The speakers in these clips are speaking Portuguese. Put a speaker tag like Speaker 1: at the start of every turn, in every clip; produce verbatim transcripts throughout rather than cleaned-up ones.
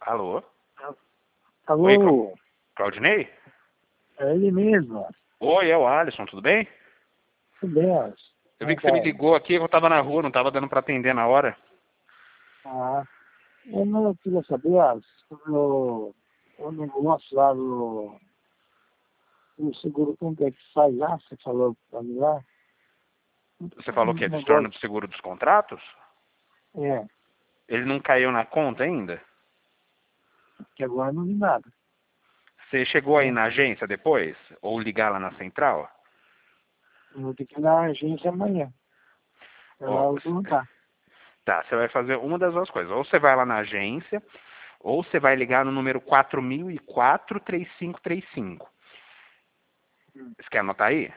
Speaker 1: Alô? Oi, Cla-
Speaker 2: Alô,
Speaker 1: Claudinei?
Speaker 2: é ele mesmo.
Speaker 1: Oi, é o Alisson, tudo bem?
Speaker 2: Tudo bem, Alisson?
Speaker 1: Eu
Speaker 2: Como
Speaker 1: vi
Speaker 2: é
Speaker 1: que
Speaker 2: que
Speaker 1: você me
Speaker 2: é?
Speaker 1: ligou aqui, eu tava na rua, não tava dando pra atender na hora.
Speaker 2: Ah, eu não queria saber, Alisson, sobre o, o negócio lá do, do seguro, como que é que faz lá, você falou pra mim lá.
Speaker 1: Você falou
Speaker 2: Um
Speaker 1: que é de estorno
Speaker 2: negócio,
Speaker 1: do seguro dos contratos?
Speaker 2: é,
Speaker 1: Ele não caiu na conta ainda?
Speaker 2: que agora não vi nada,
Speaker 1: Você chegou aí
Speaker 2: né?
Speaker 1: na agência depois? Ou ligar lá na central?
Speaker 2: Eu vou ter que ir na agência amanhã. Eu lá
Speaker 1: Ó,
Speaker 2: eu vou perguntar.
Speaker 1: tá, você vai fazer uma das duas coisas. Ou você vai lá na agência, ou você vai ligar no número quatro mil e quatro, três cinco três cinco.
Speaker 2: Hum.
Speaker 1: Você quer anotar aí?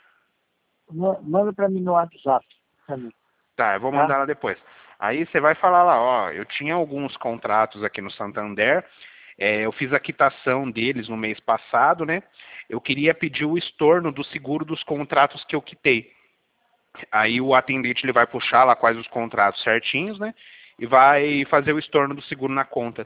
Speaker 2: Ma- Manda pra mim no WhatsApp, pra mim,
Speaker 1: Tá, eu vou
Speaker 2: tá?
Speaker 1: mandar lá depois. Aí você vai falar lá, ó, eu tinha alguns contratos aqui no Santander, é, eu fiz a quitação deles no mês passado, né? Eu queria pedir o estorno do seguro dos contratos que eu quitei. Aí o atendente ele vai puxar lá quais os contratos certinhos, né? E vai fazer o estorno do seguro na conta.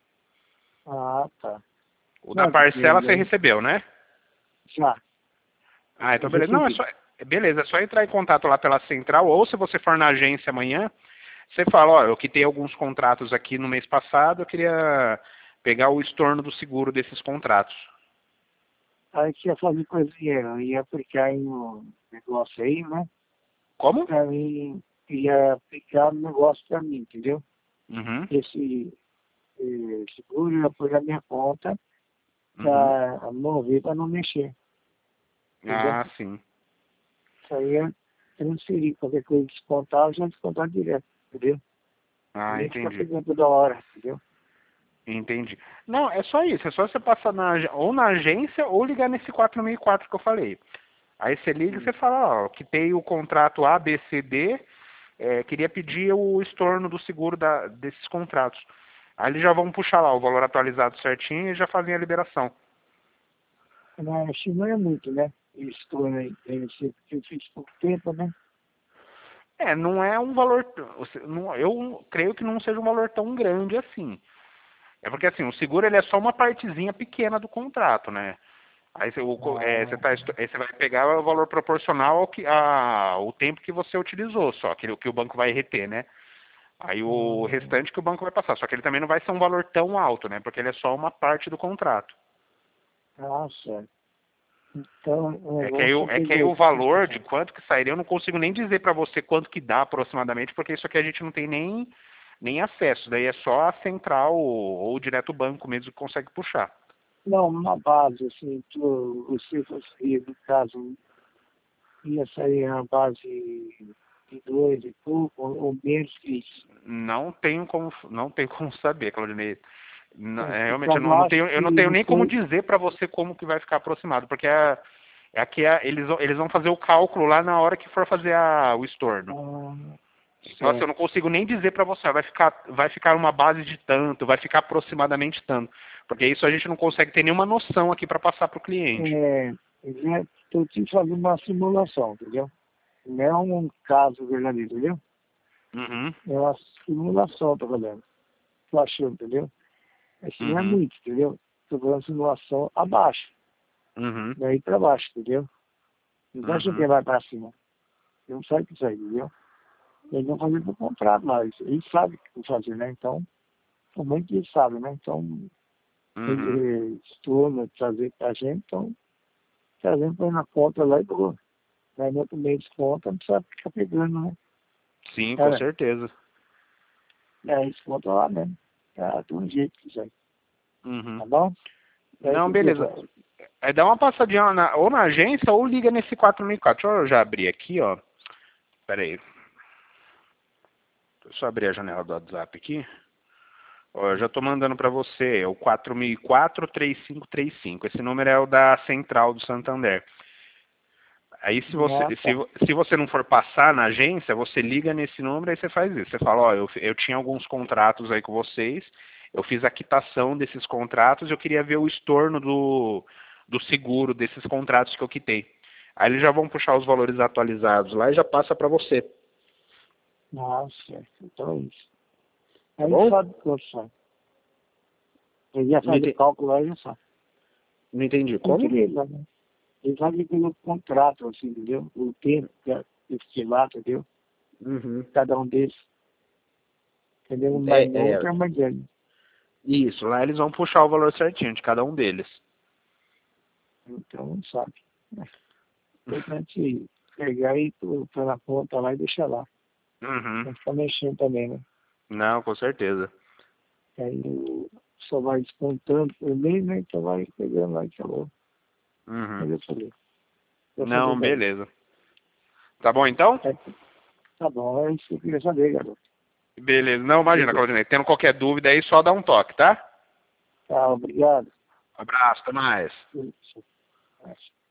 Speaker 2: Ah, tá.
Speaker 1: O da
Speaker 2: Não, porque
Speaker 1: parcela você
Speaker 2: daí,
Speaker 1: recebeu, né?
Speaker 2: já,
Speaker 1: Ah, então
Speaker 2: eu
Speaker 1: beleza. Não, é
Speaker 2: recebi.
Speaker 1: só, beleza, é só entrar em contato lá pela central, ou se você for na agência amanhã, você fala, ó, eu quitei alguns contratos aqui no mês passado, eu queria pegar o estorno do seguro desses contratos.
Speaker 2: Aí que ia fazer coisinha, eu ia aplicar aí no negócio aí, né?
Speaker 1: Como?
Speaker 2: Pra mim, ia aplicar o negócio pra mim, entendeu?
Speaker 1: Uhum,
Speaker 2: Esse eh, seguro ia pôr na minha conta
Speaker 1: uhum.
Speaker 2: pra mover, pra não mexer, entendeu?
Speaker 1: Ah, sim.
Speaker 2: Isso aí é transferir, qualquer coisa descontar, eu já descontar direto, entendeu?
Speaker 1: Ah,
Speaker 2: Nem ficar
Speaker 1: entendi.
Speaker 2: pegando toda hora, entendeu?
Speaker 1: Entendi. Não, é só isso. É só você passar na, ag- ou na agência ou ligar nesse quatro mil e quatro que eu falei. Aí você liga e
Speaker 2: Hum.
Speaker 1: você fala, ó, quitei o contrato A, B, C, D, é, queria pedir o estorno do seguro da, desses contratos. Aí eles já vão puxar lá o valor atualizado certinho e já fazem a liberação.
Speaker 2: Mas acho que não é muito, né? Isso aí, deve ser porque eu fiz pouco tempo, né?
Speaker 1: É, não é um valor. Você- não- Eu creio que não seja um valor tão grande assim. É porque assim, o seguro ele é só uma partezinha pequena do contrato, né? Aí você, o co- é, você,
Speaker 2: Ah,
Speaker 1: tá, estu- aí você vai pegar o valor proporcional ao, que, a, ao tempo que você utilizou, só que, que o banco vai reter, né? Aí o
Speaker 2: ah,
Speaker 1: restante que o banco vai passar. Só que ele também não vai ser um valor tão alto, né? Porque ele é só uma parte do contrato.
Speaker 2: ah, certo. Então, o
Speaker 1: É que aí,
Speaker 2: negócio
Speaker 1: o-
Speaker 2: é
Speaker 1: é que aí
Speaker 2: pegar
Speaker 1: o
Speaker 2: esse
Speaker 1: valor de
Speaker 2: contrato.
Speaker 1: quanto que sairia, eu não consigo nem dizer para você quanto que dá aproximadamente, porque isso aqui a gente não tem nem, nem acesso. Daí é só a central ou, ou direto o banco mesmo que consegue puxar.
Speaker 2: Não, uma base, assim, tu, você fosse, no caso, ia sair a base de dois e pouco, ou, ou menos que isso.
Speaker 1: Não tenho como, não tenho como saber, Claudinei. Não,
Speaker 2: É,
Speaker 1: é, realmente
Speaker 2: fica
Speaker 1: eu não, eu não
Speaker 2: abaixo
Speaker 1: tenho, eu não
Speaker 2: que
Speaker 1: tenho
Speaker 2: não
Speaker 1: nem como
Speaker 2: foi.
Speaker 1: dizer para você como que vai ficar aproximado, porque é, é aqui é, eles, vão- eles vão fazer o cálculo lá na hora que for fazer a, o estorno.
Speaker 2: Ah,
Speaker 1: Então assim, eu
Speaker 2: certo.
Speaker 1: não consigo nem dizer para você, ó, vai ficar, vai ficar uma base de tanto, vai ficar aproximadamente tanto, porque isso a gente não consegue ter nenhuma noção aqui para passar para o cliente.
Speaker 2: É, estou te fazendo uma simulação, entendeu? Não é um caso verdadeiro, entendeu?
Speaker 1: Uhum,
Speaker 2: É uma simulação, tô falando. Tô achando, entendeu? Assim não é
Speaker 1: uhum,
Speaker 2: muito, entendeu? Tô falando simulação abaixo,
Speaker 1: uhum,
Speaker 2: daí para baixo, entendeu? Não tá achando que
Speaker 1: uhum,
Speaker 2: vai para cima. Não sabe o que isso aí, entendeu? Eles vão fazer para comprar mais. Eles sabem o que fazer, né? Então, como que eles sabem, né? Então,
Speaker 1: uhum.
Speaker 2: ele estou trazer para a gente, então, trazendo para na conta lá e boa. Aí no outro mês de conta, não precisa ficar pegando, né?
Speaker 1: Sim, com
Speaker 2: Cara,
Speaker 1: certeza.
Speaker 2: é, eles contam lá mesmo. Tá, de um jeito que isso aí.
Speaker 1: Uhum.
Speaker 2: Tá bom? Aí
Speaker 1: Não,
Speaker 2: que que eu
Speaker 1: beleza.
Speaker 2: faço?
Speaker 1: É, dá uma passadinha lá na, ou na agência ou liga nesse quatro mil e quatro. Deixa eu já abrir aqui, ó. Pera aí. Deixa eu só abrir a janela do WhatsApp aqui. Ó, eu já tô mandando para você. É o quatro mil e quatro, três cinco três cinco. Esse número é o da Central do Santander. Aí se você,
Speaker 2: Ah,
Speaker 1: se,
Speaker 2: tá.
Speaker 1: vo- se você não for passar na agência, você liga nesse número e você faz isso. Você fala, ó, eu, eu tinha alguns contratos aí com vocês, eu fiz a quitação desses contratos, eu queria ver o estorno do, do seguro desses contratos que eu quitei. Aí eles já vão puxar os valores atualizados lá e já passa para você,
Speaker 2: Ah, certo. Então é isso.
Speaker 1: tá
Speaker 2: Aí
Speaker 1: bom?
Speaker 2: sabe quanto sai. Ele já faz
Speaker 1: Não
Speaker 2: o cálculo lá e já sabe.
Speaker 1: Não entendi.
Speaker 2: Como?
Speaker 1: Como?
Speaker 2: Ele, né? Ele sabe pelo contrato, assim, entendeu? O tempo que é estimado, entendeu?
Speaker 1: Uhum.
Speaker 2: Cada um deles. Entendeu? Um mais
Speaker 1: É,
Speaker 2: novo
Speaker 1: é,
Speaker 2: que é mais velho.
Speaker 1: isso, lá eles vão puxar o valor certinho de cada um deles.
Speaker 2: Então, não sabe. É importante pegar e pôr na conta lá e deixar lá.
Speaker 1: Uhum.
Speaker 2: Não ficar mexendo também, né?
Speaker 1: Não, com certeza.
Speaker 2: Aí o- só vai descontando por mês, né? Então vai pegando lá e acabou.
Speaker 1: Uhum.
Speaker 2: Mas eu falei. Eu falei
Speaker 1: Não,
Speaker 2: daí.
Speaker 1: beleza. Tá bom então?
Speaker 2: É, tá bom, é isso que eu queria saber, garoto.
Speaker 1: Beleza. Não, imagina,
Speaker 2: Beleza.
Speaker 1: Claudinei. Tendo qualquer dúvida aí, só dá um toque, tá?
Speaker 2: Tá, obrigado.
Speaker 1: Abraço, até mais.
Speaker 2: Isso.